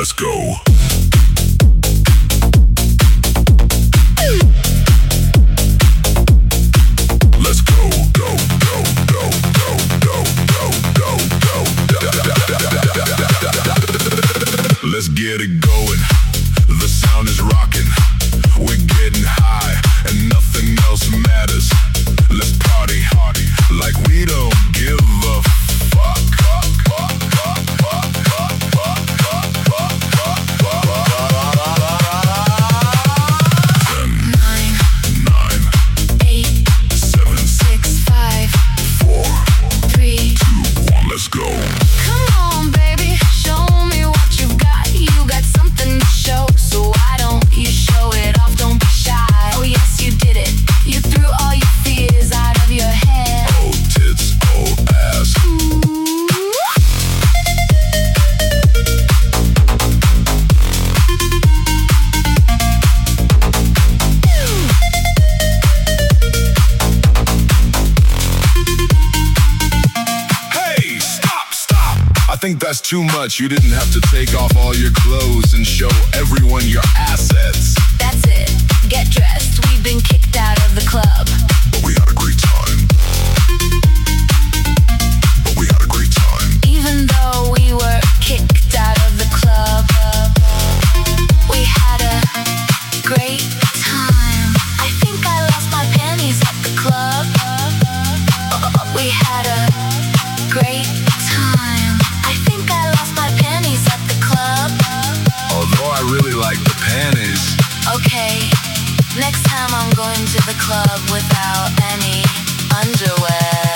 Let's go. Let's go, go, go, go, go, go, go, go, go. Let's get it going. The sound is rocking. We're getting high and nothing else matters. Let's party, party like we don't give a fuck. Let's go. Come on, baby, show me what you've got. You got something to show, so why don't you show it off? Don't be shy. Oh yes, you did it. You threw all your fears out of your head. Oh tits, oh ass. Hey, stop, stop. I think that's too much. You didn't have to take off all your clothes and show everyone your assets. That's it. Get dressed. We've been kicked out of the club. But we had a great time. But we had a great time. Even though we were kicked out of the club, we had a great time. I think I lost my panties at the club. We had a great time. I think I lost my panties at the club. Although I really like the panties. Okay, next time I'm going to the club without any underwear.